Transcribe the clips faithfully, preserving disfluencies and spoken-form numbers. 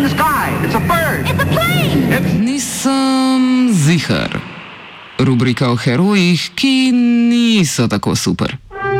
in the sky. It's a bird. It's a plane. It's... Nisem zihar. Rubrika o herojih, ki niso tako super.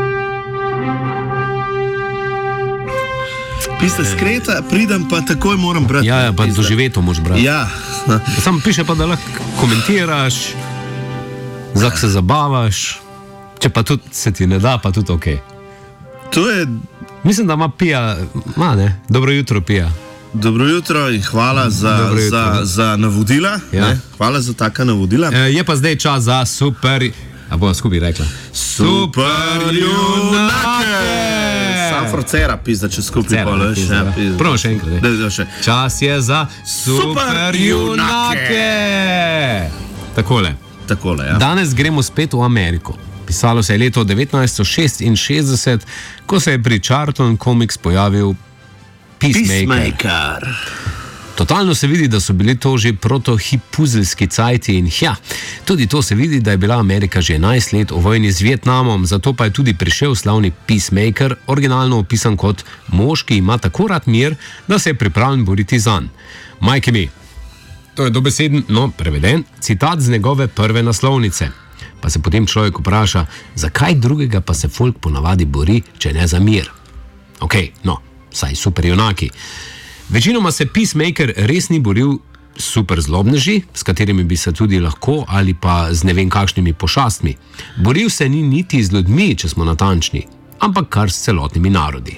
Piste skreta, pridem pa takoj moram brati. Ja, ja, pa doživeto moraš brati. Ja. Sam piše pa, da lahko komentiraš, zak se zabavaš, če pa tudi se ti ne da, pa tudi ok. To je... Mislim, da ima Pija, ma ne, dobro jutro Pija. Dobro jutro in hvala za, jutro, za, za navodila. Ja. Ne? Hvala za taka navodila. E, je pa zdaj čas za super... A bomo skupaj rekla? Super junake! Sam forcera pizda, če skupaj poleš. Prvo še enkrat. Da, da, še. Čas je za super junake! Takole. Takole, ja. Danes gremo spet v Ameriko. Pisalo se je leto devetnajststo šestinšestdeset, ko se je pri Charlton Comics pojavil Peacemaker. Peacemaker. Totalno se vidi, da so bili to že protohipuzelski cajti in ja, tudi to se vidi, da je bila Amerika že enajst let v vojni z Vietnamom, zato pa je tudi prišel slavni Peacemaker, originalno opisan kot mož, ki ima tako rad mir, da se je pripravljen boriti zanj. Majke mi, to je dobeseden, no, preveden, citat z njegove prve naslovnice. Pa se potem človek vpraša, zakaj drugega pa se folk ponavadi bori, če ne za mir? Ok, no, saj super junaki. Večinoma se Peacemaker res ni boril super zlobneži, s katerimi bi se tudi lahko ali pa z ne vem kakšnimi pošastmi. Boril se ni niti z ljudmi, če smo natančni, ampak kar s celotnimi narodi.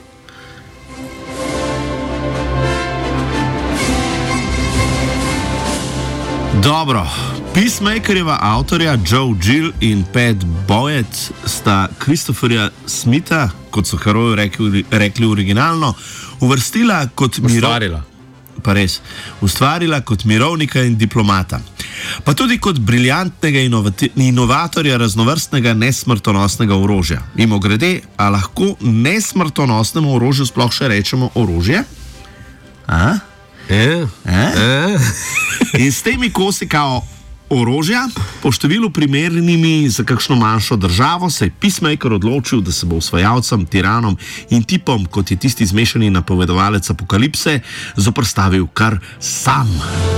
Dobro, Peacemakerjeva avtorja Joe Gill in Pat Boyd sta Christopherja Smitha, kot so heroji rekli, rekli originalno, uvrstila kot ustvarila. Pa res, ustvarila kot mirovnika in diplomata. Pa tudi kot briljantnega inovatorja raznovrstnega nesmrtonosnega orožja. Mimogrede, a lahko nesmrtonosnemu orožju sploh še rečemo orožje? A? E? E? In s temi kosi kao orožja, po številu primernimi za kakšno manjšo državo, se je Peacemaker odločil, da se bo osvajalcem, tiranom in tipom, kot je tisti zmešani napovedovalec apokalipse, zoprstavil kar sam.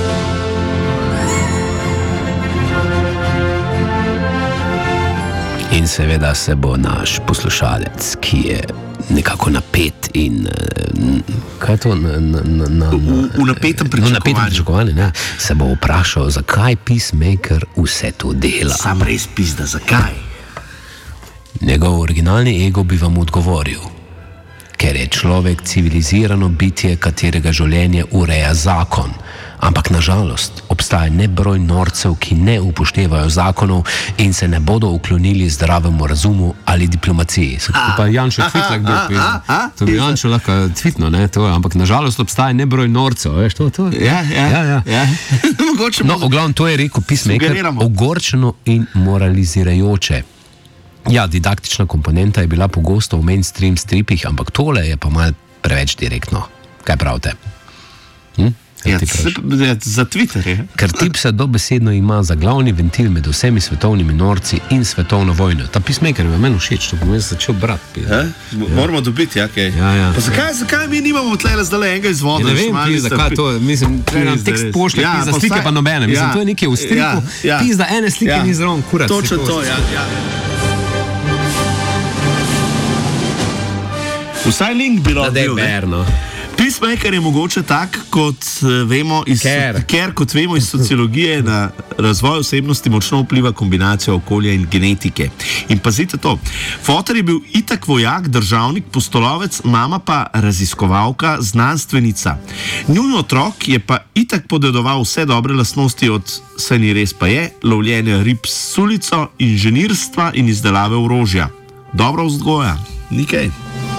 In seveda se bo naš poslušalec, ki je nekako napet in kaj je to? Na, na, na, na, v, v napetem pričakovanju. No, napetem pričakovanju, ne. Se bo vprašal, zakaj Peacemaker vse to dela. Sam res pizda, zakaj? Njegov originalni ego bi vam odgovoril, ker je človek civilizirano bitje, katerega življenje ureja zakon. Ampak nažalost obstaja nebroj norcev, ki ne upoštevajo zakonov in se ne bodo uklonili zdravemu razumu ali diplomaciji. To pa Janšo tweet lahko bil pisal. To bi Janšo lahko tweetno, ne, to je. Ampak nažalost obstaja nebroj norcev, veš, to, to. Ja, ja, ja. ja. ja. No, v glavnem to je rekel Peacemaker ogorčeno in moralizirajoče. Ja, didaktična komponenta je bila pogosto v mainstream stripih, ampak tole je pa malo preveč direktno. Kaj pravite? Hm? Ja, za Twitter je. Ker tip se dobesedno ima za glavni ventil med vsemi svetovnimi norci in svetovno vojno. Ta Peacemaker je meni všeč, to bom jaz začel brati. Ja? Moramo dobiti, ja, kaj. Ja, ja. Pa zakaj, zakaj mi nimamo tlele zdaj enega izvoda? Ja, ne vem, pizda, kaj to je. Mislim, tle nam tekst pošlje, ja, pizda, slike pa nobene. Mislim, ja, to je nekaj v stripu, ja, ja. Pizda, ene slike ja. Ni zraven, kurac. Točno to, ja, ja. Vsaj link bi lahko bil, ne? Peacemaker je mogoče tak, kot vemo iz, ker. ker, kot vemo iz sociologije, na razvoj osebnosti močno vpliva kombinacija okolja in genetike. In pazite to, foter je bil itak vojak, državnik, postolovec, mama pa raziskovalka, znanstvenica. Njun otrok je pa itak podedoval vse dobre lastnosti od, saj ni res pa je, lovljenja rib s sulico, inženirstva in izdelave orožja. Dobra vzgoja, nikaj.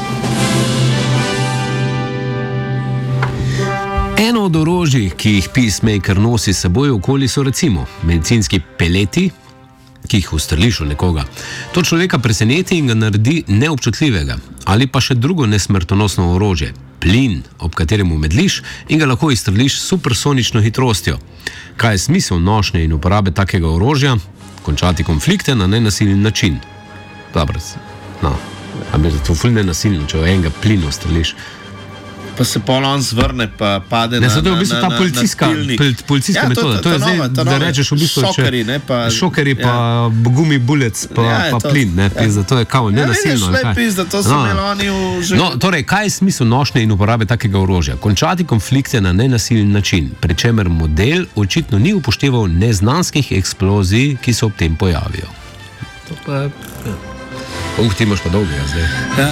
Eno od orožij, ki jih Peacemaker nosi s seboj okoli, so recimo medicinski peleti, ki jih ustreliš v nekoga. To človeka preseneti in ga naredi neobčutljivega. Ali pa še drugo nesmrtonosno orožje, plin, ob katerem medliš in ga lahko izstreliš s supersonično hitrostjo. Kaj je smisel nošnje in uporabe takega orožja? Končati konflikte na nenasilen način. Dobro, no, ampak je to ful nenasilno, če v enega plinu streliš. pa se pol on zvrne, pa pade Ne, na, so to v na, bistvu na, ta na, policijska, na stilnik. pol- policijska Ja, to- metoda. to- To je ta zdaj, nova- ta da nova- rečeš v bistvu, šokerji, ne, pa- šokerji, ja. pa gumi bulec, pa, Ja, ja, pa to- plin, ne, ja. pizda, to je kao Ja, nenasilno. vidiš, ali le kaj? pizda, to so No. imeli oni v že... No, torej, kaj je smisel nošnje in uporabe takega orožja? Končati konflikte na nenasilen način, pri čemer model očitno ni upošteval neznanskih eksplozij, ki se ob tem pojavijo. To pa je. Ja. Uh, ti imaš pa dolgega zdaj. Ja.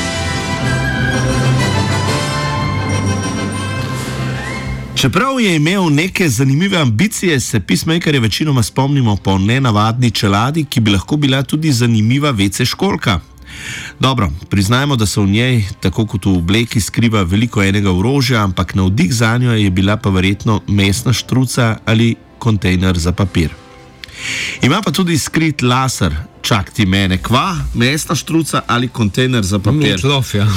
Čeprav je imel neke zanimive ambicije, se Peacemakerja večinoma spomnimo po nenavadni čeladi, ki bi lahko bila tudi zanimiva vece školka. Dobro, priznajmo, da se v njej, tako kot v obleki, skriva veliko enega orožja, ampak navdih za njo je bila pa verjetno mesna štruca ali kontejner za papir. Ima pa tudi skrit laser, čak ti mene, kva, mesna štruca ali kontejner za papir. Meč lof, ja.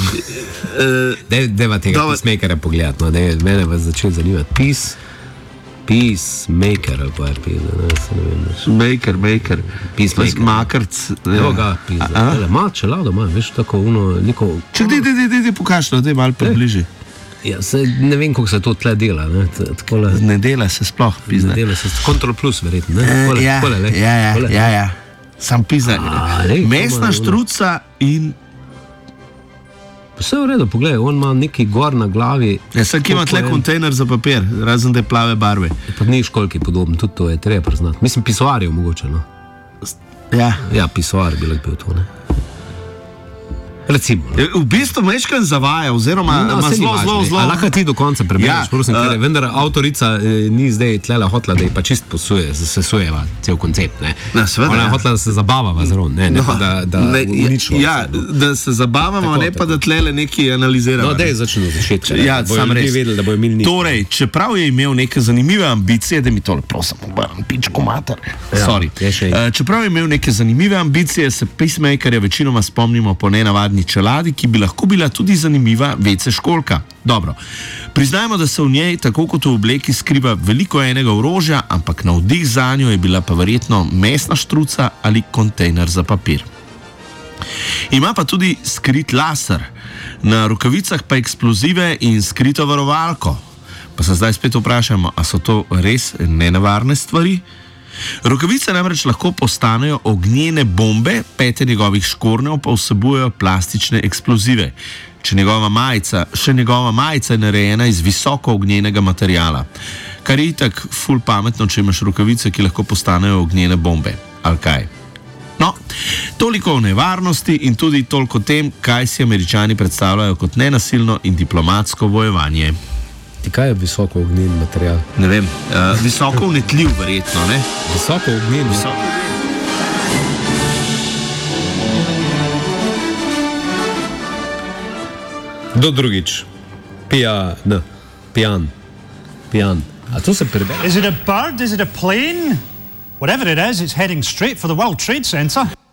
Deva tega dobro. Peacemakera pogledati, no, dej, mene vas začel zanimati. Peace, Peacemaker, ali pa je pisa, ne, se ne vem. več. Maker, maker, Peacemaker. makrc. Evo ga, pisa. A? Tele, Ma čelado, ima, veš, tako uno, neko... Če ti, ti, ti, ti pokaž, no, da je malo približi. Ja, se, ne vem, kako se to tle dela, ne, t- takole... Ne dela se sploh, Ne pizna. dela se, Control plus, verjetno, ne? Eh, Takole, ja, takole, le. ja, ja, Takole. ja, ja. Sam pizna. A, lej, to Mesna ima- štruca in... Vse je v redu, poglej, on ima neki gor na glavi. Ja, sem ki ima tle kontejner za papir, razen da je plave barve. Pa ni školki podoben, tudi to je treba priznati. Mislim, pisoarjev mogoče, no. Ja. Ja, pisoar bi lahko bil to, ne. Recimo. No. V bistvu mečkan zavaja, oziroma No, ima saj ni zelo, važno, zelo, ne. zelo... A lahko ti do konca prebereš, Ja, ja, prosim, ker eh, je vendar avtorica eh, ni zdaj tlele hotla, da je pa čist posuje, sesujeva cel koncept, ne. Ja, seveda, Ona je ja. hotla, da se zabavava zelo, ne, ne pa da, da ne, uničimo. ja, da se zabavamo, Tako, ne pa tako. da tlele neki analiziramo. No, daj začni od začetka. ne, Ja, da bojo sam ljudje res. vedeli, da bojo imeli nič. Torej, čeprav je imel neke zanimive ambicije, da mi tole prosim obrnem pičko mater. Ja, Sorry. je še enkrat. Eh, Čeprav je imel neke zanimive ambicije, se Peacemakerja večinoma spomnimo po nenavadni čeladi, ki bi lahko bila tudi zanimiva vece školka. Dobro, priznajmo, da se v njej, tako kot v obleki, skriva veliko enega orožja, ampak navdih za njo je bila pa verjetno mesna štruca ali kontejner za papir. Ima pa tudi skrit laser, na rokavicah pa eksplozive in skrito varovalko. Pa se zdaj spet vprašamo, a so to res nenevarne stvari? Rokavice namreč lahko postanejo ognjene bombe, pete njegovih škornjev pa vsebujejo plastične eksplozive. Če njegova majica, še njegova majica je narejena iz visoko ognjenega materijala, kar je itak ful pametno, če imaš rokavice, ki lahko postanejo ognjene bombe. Ali kaj? No, toliko o nevarnosti in tudi toliko o tem, kaj si Američani predstavljajo kot nenasilno in diplomatsko bojevanje. Ti kaj je visoko ognjen material? Ne vem, uh, visoko vnetljiv verjetno, ne? Visoko ognjen. Visoko. Do drugič. Pijan. Pijan. Pijan. A to se prebere? Is it a bird? Is it a plane? Whatever it is, it's heading straight for the World Trade Center.